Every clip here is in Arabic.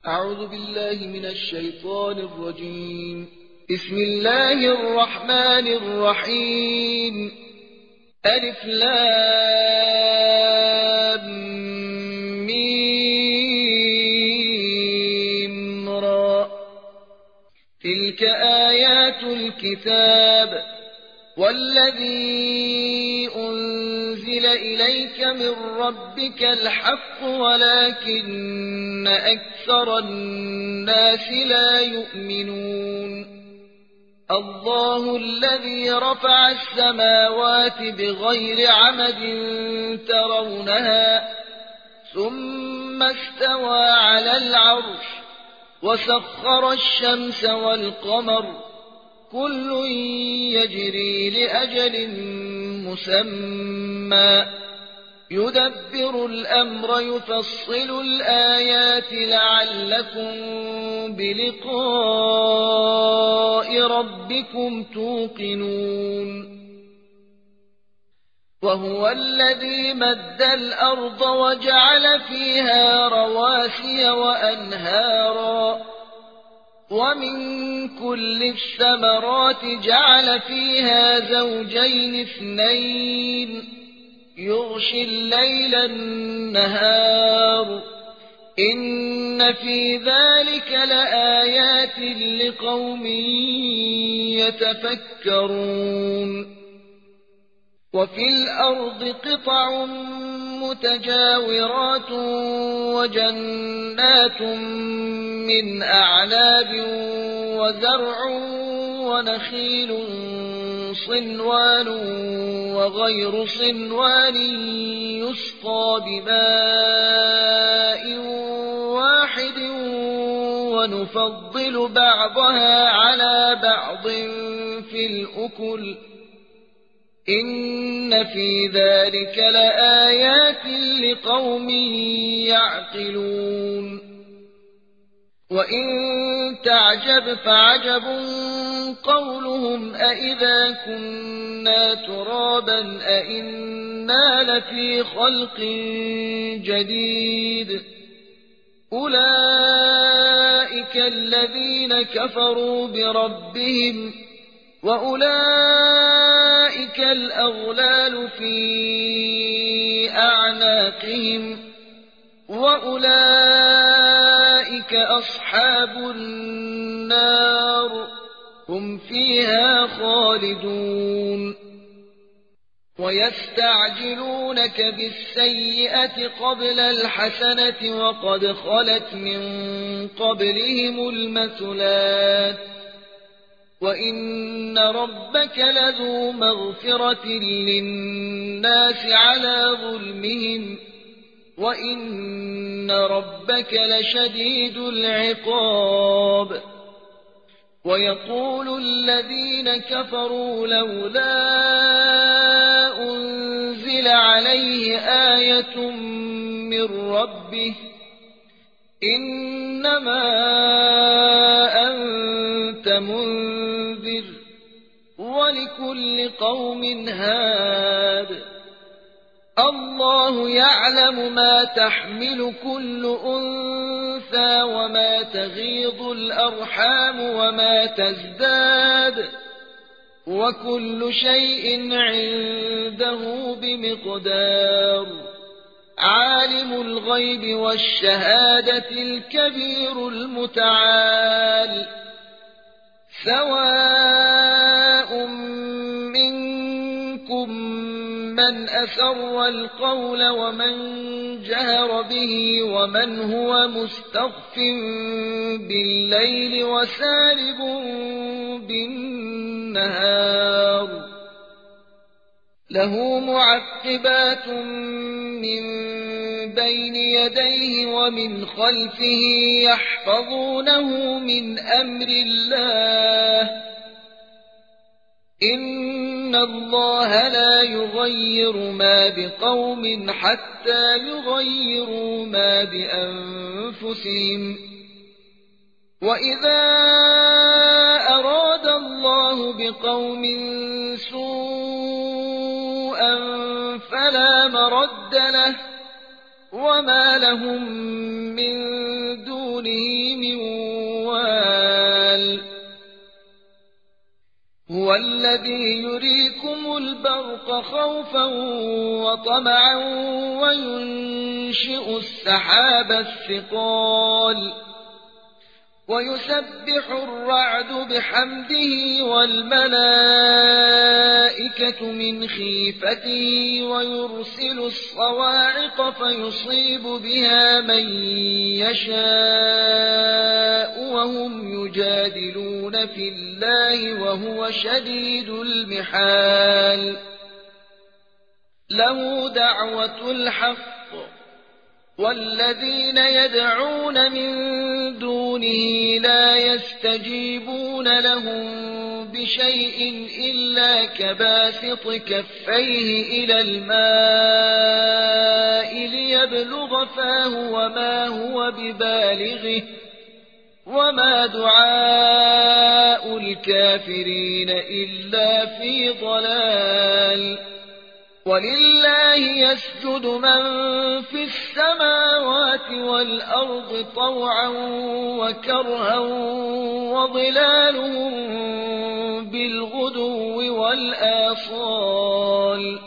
أعوذ بالله من الشيطان الرجيم. بسم الله الرحمن الرحيم. ألف لام ميم را. تلك آيات الكتاب والذي أنزل إليك من ربك الحق ولكن أكثر الناس لا يؤمنون. الله الذي رفع السماوات بغير عمد ترونها ثم استوى على العرش وسخر الشمس والقمر كل يجري لأجل مسمى يدبر الأمر يفصل الآيات لعلكم بلقاء ربكم توقنون. وهو الذي مد الأرض وجعل فيها رواسي وأنهارا ومن كل الثمرات جعل فيها زوجين اثنين يغشي الليل النهار إن في ذلك لآيات لقوم يتفكرون. وفي الأرض قطع متجاورات وجنات من أعناب وزرع ونخيل صنوان وغير صنوان يسقى بماء واحد ونفضل بعضها على بعض في الأكل إن في ذلك لآيات لقوم يعقلون. وإن تعجب فعجب قولهم أإذا كنا ترابا أإنا لفي خلق جديد أولئك الذين كفروا بربهم وأولئك الأغلال في أعناقهم وأولئك أصحاب النار هم فيها خالدون. ويستعجلونك بالسيئة قبل الحسنة وقد خلت من قبلهم المثلات وإن ربك لذو مغفرة للناس على ظلمهم وإن ربك لشديد العقاب. ويقول الذين كفروا لولا أنزل عليه آية من ربه إنما أنت منذر ولكل قوم هاد الله يعلم ما تحمل كل أنثى وما تغيض الأرحام وما تزداد وكل شيء عنده بمقدار. عالم الغيب والشهادة الكبير المتعال سواء منكم من أسر القول ومن جهر به ومن هو مستخف بالليل وسارب بالنهار له معقبات من بين يديه ومن خلفه يحفظونه من أمر الله إن الله لا يغير ما بقوم حتى يغيروا ما بأنفسهم وإذا أراد الله بقوم سوءا فلا مرد له وما لهم من دونه البرق خوفا وطمعا وينشئ السحاب الثقال ويسبح الرعد بحمده والملائكة من خيفته ويرسل الصواعق فيصيب بها من يشاء وهم يجادلون في الله وهو شديد المحال له دعوة الحق والذين يدعون من دونه لا يستجيبون لهم بشيء إلا كباسط كفيه إلى الماء ليبلغ فاه وما هو ببالغه وما دعاء الكافرين إلا في ضلال ولله يسجد من في السماوات والأرض طوعا وكرها وظلالهم بالغدو والآصال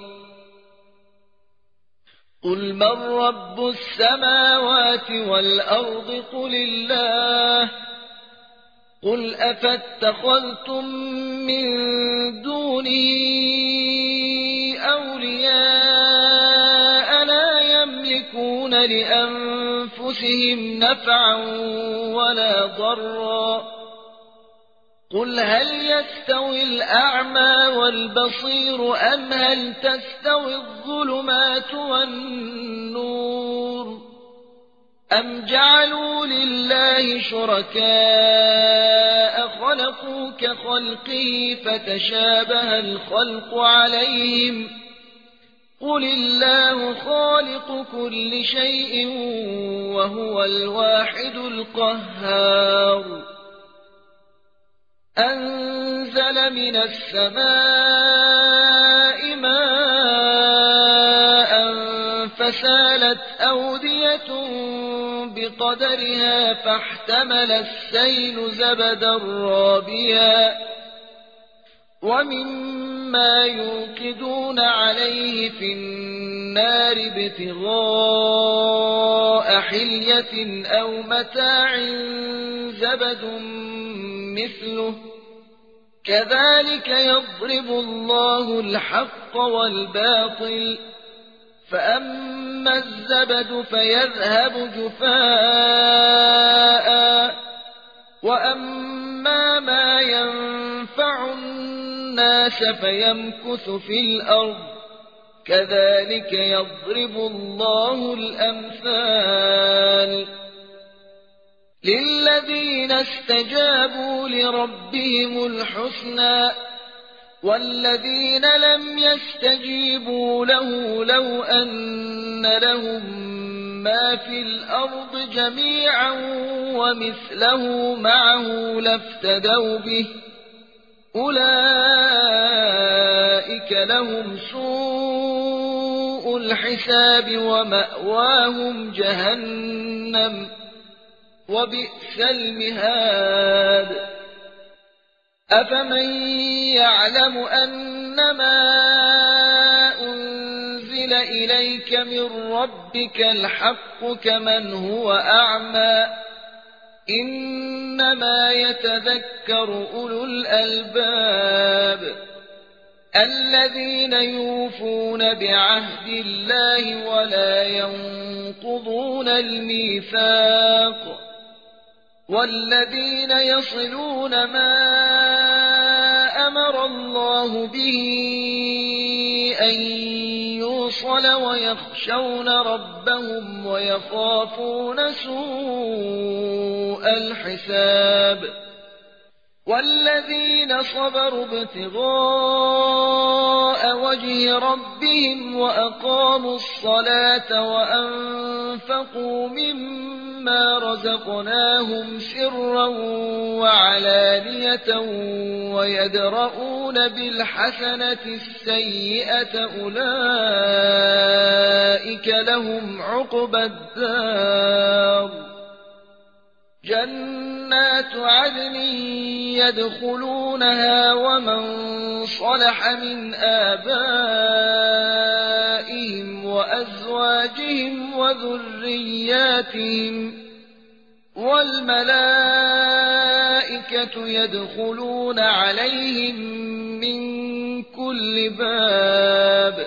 قل من رب السماوات والأرض قل الله قل أفاتخذتم من دونه أولياء لا يملكون لأنفسهم نفعا ولا ضرا قل هل يستوي الأعمى والبصير أم هل تستوي الظلمات والنور أم جعلوا لله شركاء خلقوا كخلقه فتشابه الخلق عليهم قل الله خالق كل شيء وهو الواحد القهار أنزل من السماء ماء فسالت أودية بقدرها فاحتمل السيل زبدا رابيا ومما يوقدون عليه في النار ابتغاء حلية أو متاع زبد مثله كذلك يضرب الله الحق والباطل فأما الزبد فيذهب جفاء وأما ما ينفع الناس فيمكث في الأرض كذلك يضرب الله الأمثال للذين استجابوا لربهم الحسنى والذين لم يستجيبوا له لو أن لهم ما في الأرض جميعا ومثله معه لافتدوا به أولئك لهم سوء الحساب ومأواهم جهنم وبئس المهاد أفمن يعلم أنما أنزل إليك من ربك الحق كمن هو أعمى إنما يتذكر أولو الألباب الذين يوفون بعهد الله ولا ينقضون الميثاق والذين يصلون ما أمر الله به أن يوصل ويخشون ربهم ويخافون سوء الحساب والذين صبروا ابتغاء وجه ربهم وأقاموا الصلاة وأنفقوا مما رزقناهم سرا وعلانية ويدرؤون بالحسنة السيئة أولئك لهم عقبى الدار جنات عدن يدخلونها ومن صلح من آبائهم وأزواجهم وذرياتهم والملائكة يدخلون عليهم من كل باب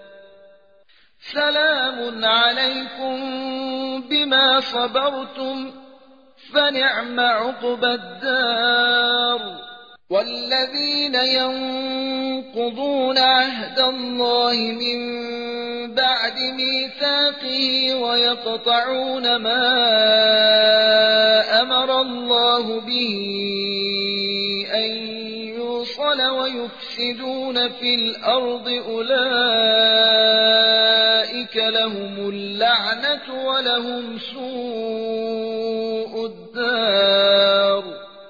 سلام عليكم بما صبرتم فنعم عقبى الدار. والذين ينقضون عهد الله من بعد ميثاقه ويقطعون ما أمر الله به أن يوصل ويفسدون في الأرض أولئك لهم اللعنة ولهم سوء الدار.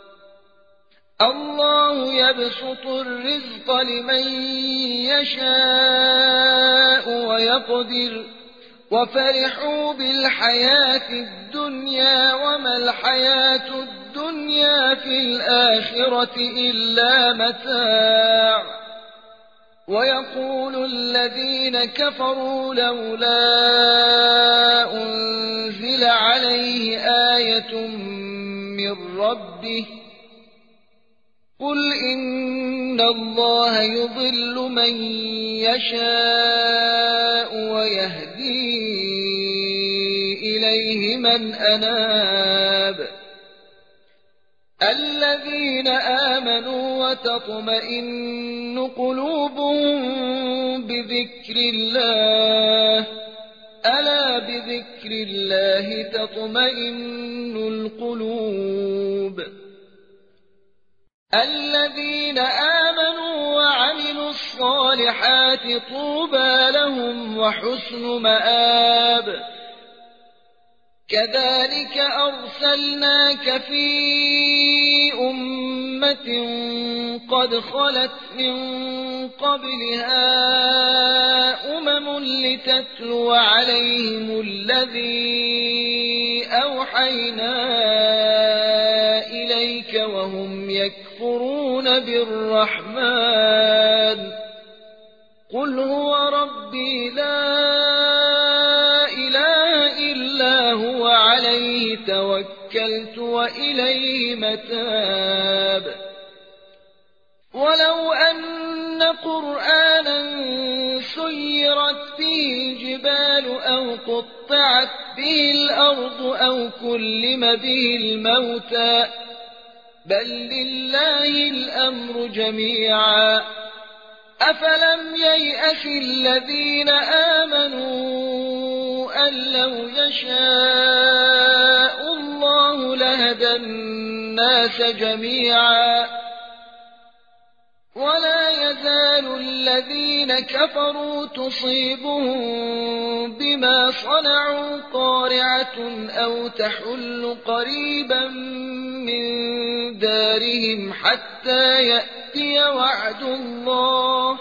الله يبسط الرزق لمن يشاء ويقدر وفرحوا بالحياة الدنيا وما الحياة الدنيا في الآخرة إلا متاع. ويقول الذين كفروا لولا أنزل عليه آية من ربه قل إن الله يضل من يشاء ويهدي إليه من أناب. الذين آمنوا وتطمئن قلوبهم بذكر الله ألا بذكر الله تطمئن القلوب. الذين آمنوا وعملوا الصالحات طوبى لهم وحسن مآب. كذلك أرسلناك في أمة قد خلت من قبلها لتتلو عليهم الذي أوحينا إليك وهم يكفرون بالرحمن قل هو ربي لا إله إلا هو عليه توكلت وإليه متاب. ولو أن قرآنا سيرت به الجبال أو قطعت به الأرض أو كلم به الموتى بل لله الأمر جميعا أفلم ييأس الذين آمنوا أن لو يشاء الله لهدى الناس جميعا ولا يزال الذين كفروا تصيبهم بما صنعوا قارعة أو تحل قريبا من دارهم حتى يأتي وعد الله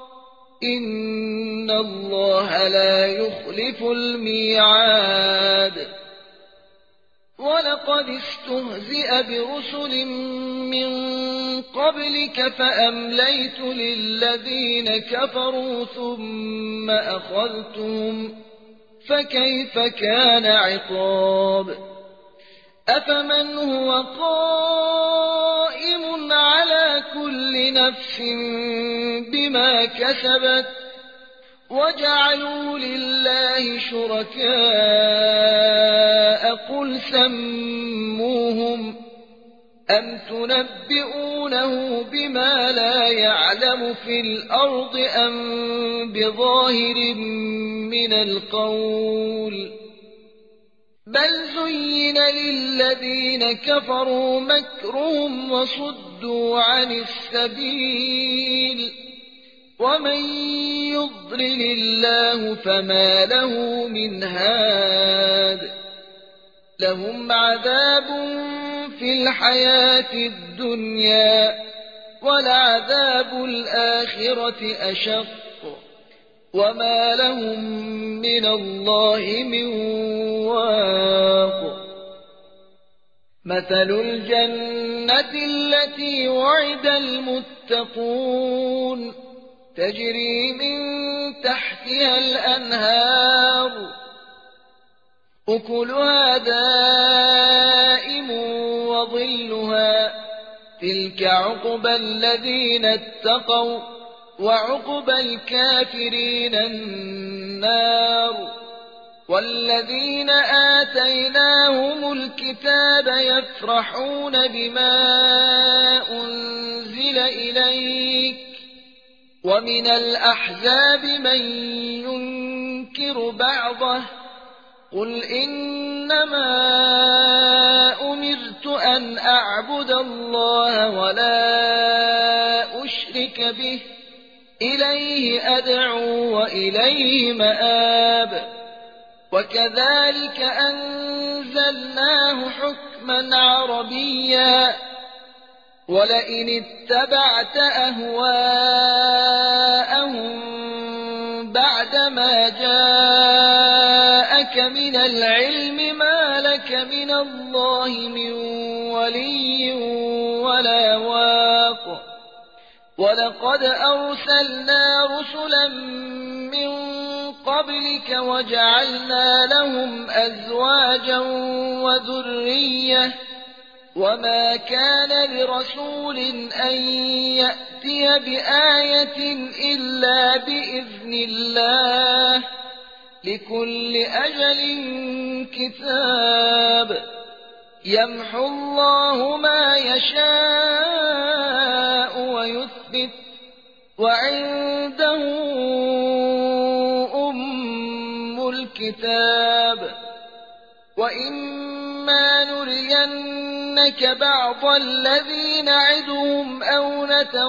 إن الله لا يخلف الميعاد. ولقد استهزئ برسل من قبلك فأمليت للذين كفروا ثم أخذتهم فكيف كان عقاب. أفمن هو قائم على كل نفس بما كسبت وجعلوا لله شركاء قل سموهم أم تنبئونه بما لا يعلم في الأرض أم بظاهر من القول بل زين للذين كفروا مكرهم وصدوا عن السبيل ومن يضلل الله فما له من هاد. لهم عذاب في الحياة الدنيا ولعذاب الآخرة أشق وما لهم من الله من واق. مثل الجنة التي وعد المتقون تجري من تحتها الأنهار أكلها دائم وظلها تلك عقبى الذين اتقوا وعقبى الكافرين النار والذين آتيناهم الكتاب يفرحون بما أنزل إليك ومن الأحزاب من ينكر بعضه قل إنما أمرت أن أعبد الله ولا أشرك به إليه أدعو وإليه مآب وكذلك أنزلناه حكما عربيا ولئن اتبعت أهواءهم بعدما جاءك من العلم ما لك من الله من ولي ولا واق ولقد أرسلنا رسلا من قبلك وجعلنا لهم أزواجا وذرية وما كان لرسول أن يأتي بآية إلا بإذن الله لكل أجل كتاب يمحو الله ما يشاء ويثبت وعنده أم الكتاب وإما نرينك بعض الذي نعدهم أو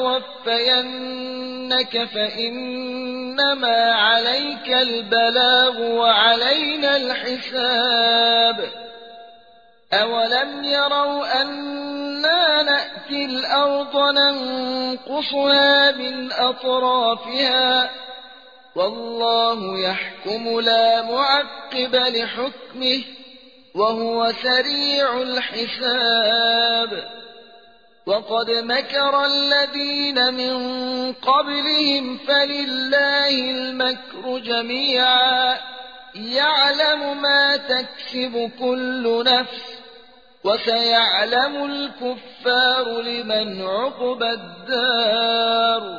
نتوفينك فإنما عليك البلاغ وعلينا الحساب أولم يروا أنا نأتي الأرض ننقصها من أطرافها والله يحكم لا معقب لحكمه وهو سريع الحساب وقد مكر الذين من قبلهم فلله المكر جميعا يعلم ما تكسب كل نفس وسيعلم الكفار لمن عقبى الدار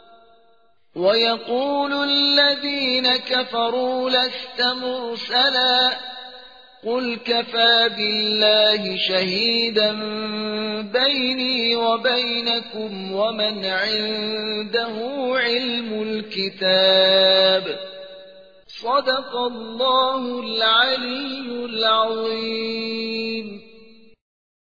ويقول الذين كفروا لست مرسلا قل كفى بالله شهيدا بيني وبينكم ومن عنده علم الكتاب صدق الله العلي العظيم.